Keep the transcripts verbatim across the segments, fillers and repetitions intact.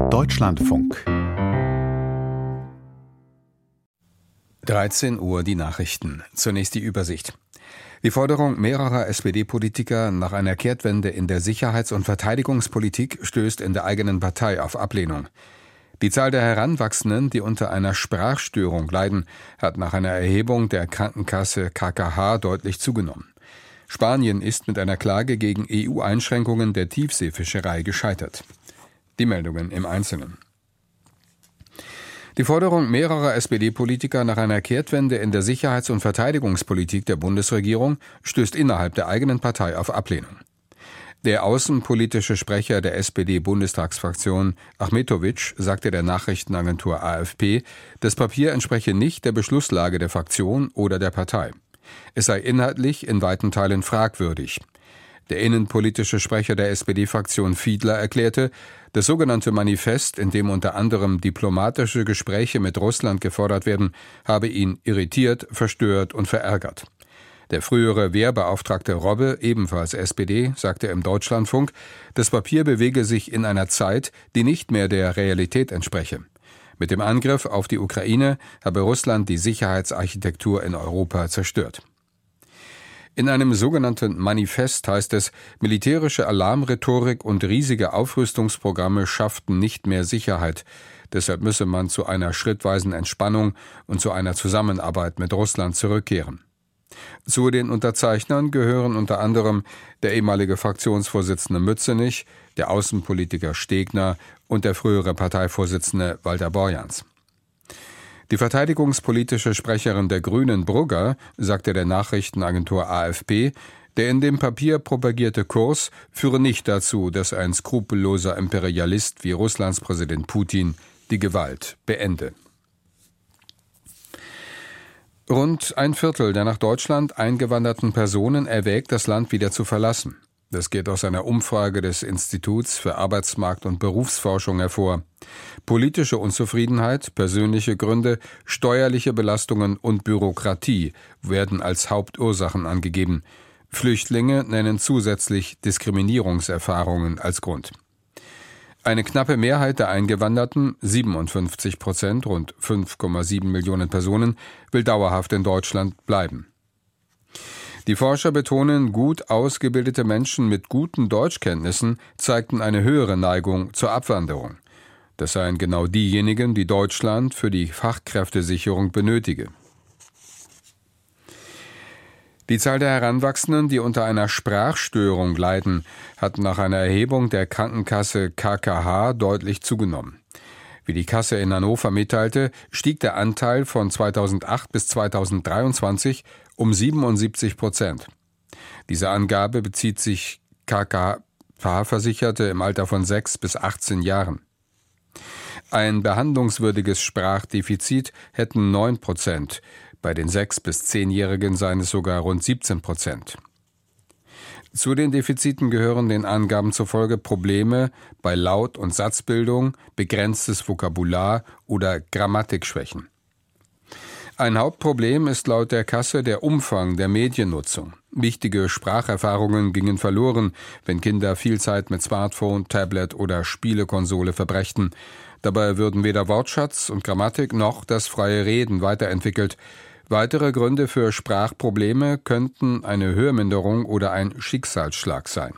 Deutschlandfunk. dreizehn Uhr die Nachrichten. Zunächst die Übersicht. Die Forderung mehrerer S P D-Politiker nach einer Kehrtwende in der Sicherheits- und Verteidigungspolitik stößt in der eigenen Partei auf Ablehnung. Die Zahl der Heranwachsenden, die unter einer Sprachstörung leiden, hat nach einer Erhebung der Krankenkasse K K H deutlich zugenommen. Spanien ist mit einer Klage gegen E U-Einschränkungen der Tiefseefischerei gescheitert. Die Meldungen im Einzelnen. Die Forderung mehrerer S P D-Politiker nach einer Kehrtwende in der Sicherheits- und Verteidigungspolitik der Bundesregierung stößt innerhalb der eigenen Partei auf Ablehnung. Der außenpolitische Sprecher der S P D-Bundestagsfraktion, Achmetovic, sagte der Nachrichtenagentur A F P, das Papier entspreche nicht der Beschlusslage der Fraktion oder der Partei. Es sei inhaltlich in weiten Teilen fragwürdig. Der innenpolitische Sprecher der S P D-Fraktion Fiedler erklärte, das sogenannte Manifest, in dem unter anderem diplomatische Gespräche mit Russland gefordert werden, habe ihn irritiert, verstört und verärgert. Der frühere Wehrbeauftragte Robbe, ebenfalls S P D, sagte im Deutschlandfunk, das Papier bewege sich in einer Zeit, die nicht mehr der Realität entspreche. Mit dem Angriff auf die Ukraine habe Russland die Sicherheitsarchitektur in Europa zerstört. In einem sogenannten Manifest heißt es, militärische Alarmrhetorik und riesige Aufrüstungsprogramme schafften nicht mehr Sicherheit. Deshalb müsse man zu einer schrittweisen Entspannung und zu einer Zusammenarbeit mit Russland zurückkehren. Zu den Unterzeichnern gehören unter anderem der ehemalige Fraktionsvorsitzende Mützenich, der Außenpolitiker Stegner und der frühere Parteivorsitzende Walter Borjans. Die verteidigungspolitische Sprecherin der Grünen, Brugger, sagte der Nachrichtenagentur A F P, der in dem Papier propagierte Kurs führe nicht dazu, dass ein skrupelloser Imperialist wie Russlands Präsident Putin die Gewalt beende. Rund ein Viertel der nach Deutschland eingewanderten Personen erwägt, das Land wieder zu verlassen. Das geht aus einer Umfrage des Instituts für Arbeitsmarkt- und Berufsforschung hervor. Politische Unzufriedenheit, persönliche Gründe, steuerliche Belastungen und Bürokratie werden als Hauptursachen angegeben. Flüchtlinge nennen zusätzlich Diskriminierungserfahrungen als Grund. Eine knappe Mehrheit der Eingewanderten, siebenundfünfzig Prozent, rund fünf Komma sieben Millionen Personen, will dauerhaft in Deutschland bleiben. Die Forscher betonen, gut ausgebildete Menschen mit guten Deutschkenntnissen zeigten eine höhere Neigung zur Abwanderung. Das seien genau diejenigen, die Deutschland für die Fachkräftesicherung benötige. Die Zahl der Heranwachsenden, die unter einer Sprachstörung leiden, hat nach einer Erhebung der Krankenkasse K K H deutlich zugenommen. Wie die Kasse in Hannover mitteilte, stieg der Anteil von zweitausendacht bis zweitausenddreiundzwanzig um siebenundsiebzig Prozent. Diese Angabe bezieht sich K K H-Versicherte im Alter von sechs bis achtzehn Jahren. Ein behandlungswürdiges Sprachdefizit hätten neun Prozent, bei den sechs- bis zehnjährigen seien es sogar rund siebzehn Prozent. Zu den Defiziten gehören den Angaben zufolge Probleme bei Laut- und Satzbildung, begrenztes Vokabular oder Grammatikschwächen. Ein Hauptproblem ist laut der Kasse der Umfang der Mediennutzung. Wichtige Spracherfahrungen gingen verloren, wenn Kinder viel Zeit mit Smartphone, Tablet oder Spielekonsole verbrächten. Dabei würden weder Wortschatz und Grammatik noch das freie Reden weiterentwickelt. Weitere Gründe für Sprachprobleme könnten eine Hörminderung oder ein Schicksalsschlag sein.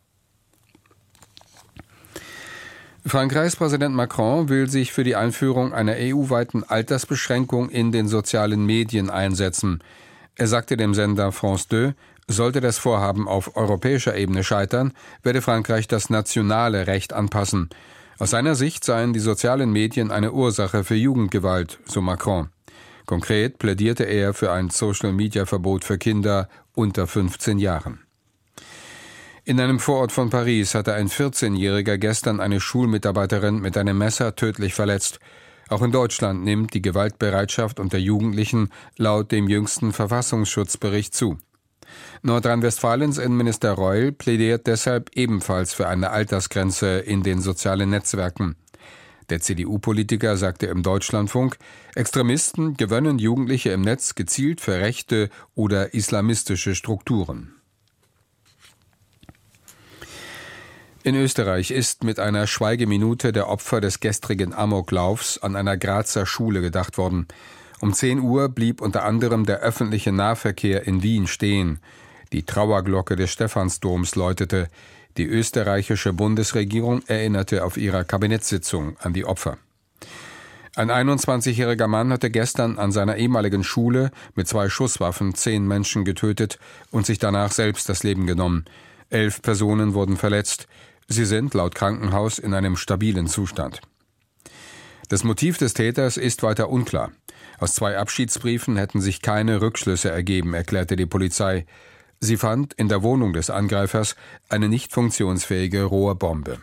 Frankreichs Präsident Macron will sich für die Einführung einer E U-weiten Altersbeschränkung in den sozialen Medien einsetzen. Er sagte dem Sender France zwei, sollte das Vorhaben auf europäischer Ebene scheitern, werde Frankreich das nationale Recht anpassen. Aus seiner Sicht seien die sozialen Medien eine Ursache für Jugendgewalt, so Macron. Konkret plädierte er für ein Social-Media-Verbot für Kinder unter fünfzehn Jahren. In einem Vorort von Paris hatte ein vierzehnjähriger gestern eine Schulmitarbeiterin mit einem Messer tödlich verletzt. Auch in Deutschland nimmt die Gewaltbereitschaft unter Jugendlichen laut dem jüngsten Verfassungsschutzbericht zu. Nordrhein-Westfalens Innenminister Reul plädiert deshalb ebenfalls für eine Altersgrenze in den sozialen Netzwerken. Der C D U-Politiker sagte im Deutschlandfunk, Extremisten gewöhnen Jugendliche im Netz gezielt für rechte oder islamistische Strukturen. In Österreich ist mit einer Schweigeminute der Opfer des gestrigen Amoklaufs an einer Grazer Schule gedacht worden. Um zehn Uhr blieb unter anderem der öffentliche Nahverkehr in Wien stehen. Die Trauerglocke des Stephansdoms läutete. Die österreichische Bundesregierung erinnerte auf ihrer Kabinettssitzung an die Opfer. Ein einundzwanzigjähriger Mann hatte gestern an seiner ehemaligen Schule mit zwei Schusswaffen zehn Menschen getötet und sich danach selbst das Leben genommen. Elf Personen wurden verletzt. Sie sind laut Krankenhaus in einem stabilen Zustand. Das Motiv des Täters ist weiter unklar. Aus zwei Abschiedsbriefen hätten sich keine Rückschlüsse ergeben, erklärte die Polizei. Sie fand in der Wohnung des Angreifers eine nicht funktionsfähige Rohrbombe.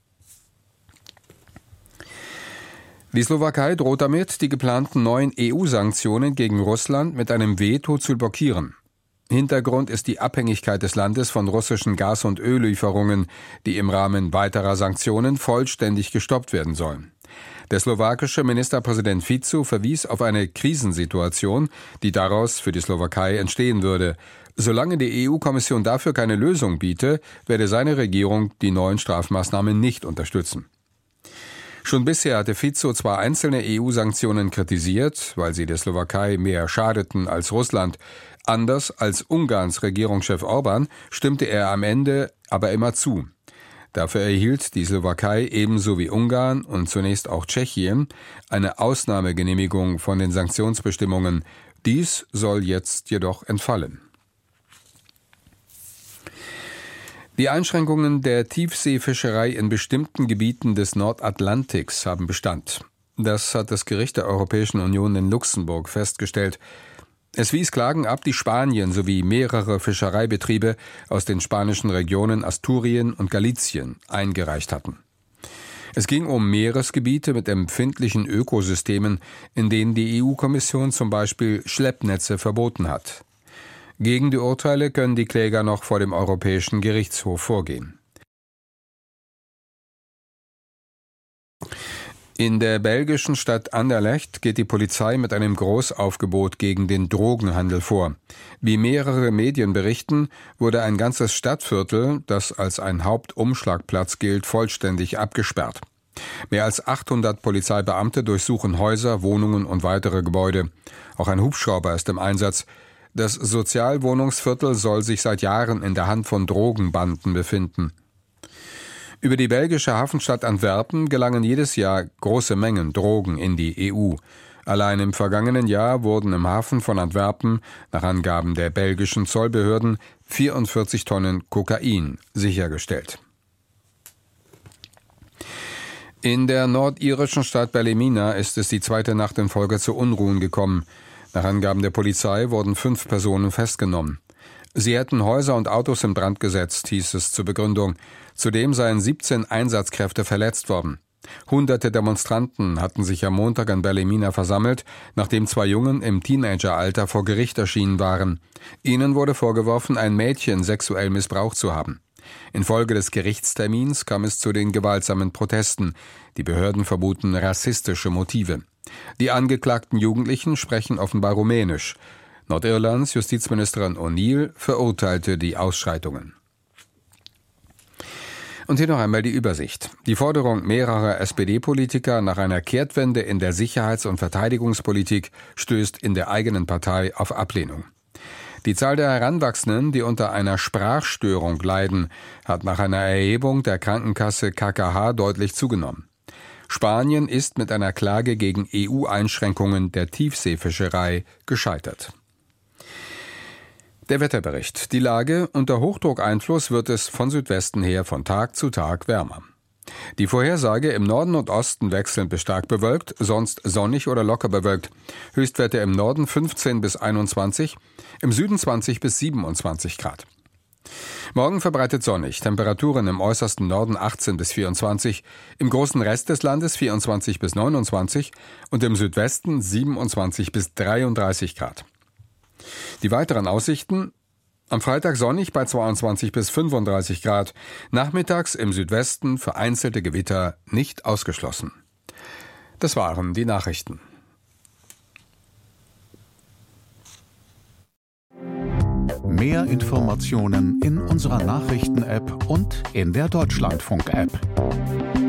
Die Slowakei droht damit, die geplanten neuen E U-Sanktionen gegen Russland mit einem Veto zu blockieren. Hintergrund ist die Abhängigkeit des Landes von russischen Gas- und Öllieferungen, die im Rahmen weiterer Sanktionen vollständig gestoppt werden sollen. Der slowakische Ministerpräsident Fico verwies auf eine Krisensituation, die daraus für die Slowakei entstehen würde. Solange die E U-Kommission dafür keine Lösung biete, werde seine Regierung die neuen Strafmaßnahmen nicht unterstützen. Schon bisher hatte Fico zwar einzelne E U-Sanktionen kritisiert, weil sie der Slowakei mehr schadeten als Russland. Anders als Ungarns Regierungschef Orban stimmte er am Ende aber immer zu. Dafür erhielt die Slowakei ebenso wie Ungarn und zunächst auch Tschechien eine Ausnahmegenehmigung von den Sanktionsbestimmungen. Dies soll jetzt jedoch entfallen. Die Einschränkungen der Tiefseefischerei in bestimmten Gebieten des Nordatlantiks haben Bestand. Das hat das Gericht der Europäischen Union in Luxemburg festgestellt. Es wies Klagen ab, die Spanien sowie mehrere Fischereibetriebe aus den spanischen Regionen Asturien und Galizien eingereicht hatten. Es ging um Meeresgebiete mit empfindlichen Ökosystemen, in denen die E U-Kommission zum Beispiel Schleppnetze verboten hat. Gegen die Urteile können die Kläger noch vor dem Europäischen Gerichtshof vorgehen. In der belgischen Stadt Anderlecht geht die Polizei mit einem Großaufgebot gegen den Drogenhandel vor. Wie mehrere Medien berichten, wurde ein ganzes Stadtviertel, das als ein Hauptumschlagplatz gilt, vollständig abgesperrt. Mehr als achthundert Polizeibeamte durchsuchen Häuser, Wohnungen und weitere Gebäude. Auch ein Hubschrauber ist im Einsatz. Das Sozialwohnungsviertel soll sich seit Jahren in der Hand von Drogenbanden befinden. Über die belgische Hafenstadt Antwerpen gelangen jedes Jahr große Mengen Drogen in die E U. Allein im vergangenen Jahr wurden im Hafen von Antwerpen, nach Angaben der belgischen Zollbehörden, vierundvierzig Tonnen Kokain sichergestellt. In der nordirischen Stadt Ballymena ist es die zweite Nacht in Folge zu Unruhen gekommen. Nach Angaben der Polizei wurden fünf Personen festgenommen. Sie hätten Häuser und Autos in Brand gesetzt, hieß es zur Begründung. Zudem seien siebzehn Einsatzkräfte verletzt worden. Hunderte Demonstranten hatten sich am Montag in Ballymena versammelt, nachdem zwei Jungen im Teenageralter vor Gericht erschienen waren. Ihnen wurde vorgeworfen, ein Mädchen sexuell missbraucht zu haben. Infolge des Gerichtstermins kam es zu den gewaltsamen Protesten. Die Behörden vermuten rassistische Motive. Die angeklagten Jugendlichen sprechen offenbar Rumänisch. Nordirlands Justizministerin O'Neill verurteilte die Ausschreitungen. Und hier noch einmal die Übersicht. Die Forderung mehrerer S P D-Politiker nach einer Kehrtwende in der Sicherheits- und Verteidigungspolitik stößt in der eigenen Partei auf Ablehnung. Die Zahl der Heranwachsenden, die unter einer Sprachstörung leiden, hat nach einer Erhebung der Krankenkasse K K H deutlich zugenommen. Spanien ist mit einer Klage gegen E U-Einschränkungen der Tiefseefischerei gescheitert. Der Wetterbericht. Die Lage: unter Hochdruckeinfluss wird es von Südwesten her von Tag zu Tag wärmer. Die Vorhersage: im Norden und Osten wechselnd bis stark bewölkt, sonst sonnig oder locker bewölkt. Höchstwerte im Norden fünfzehn bis einundzwanzig, im Süden zwanzig bis siebenundzwanzig Grad. Morgen verbreitet sonnig, Temperaturen im äußersten Norden achtzehn bis vierundzwanzig, im großen Rest des Landes vierundzwanzig bis neunundzwanzig und im Südwesten siebenundzwanzig bis dreiunddreißig Grad. Die weiteren Aussichten: am Freitag sonnig bei zweiundzwanzig bis fünfunddreißig Grad, nachmittags im Südwesten vereinzelte Gewitter nicht ausgeschlossen. Das waren die Nachrichten. Mehr Mehr Informationen in unserer Nachrichten-App und in der Deutschlandfunk-App.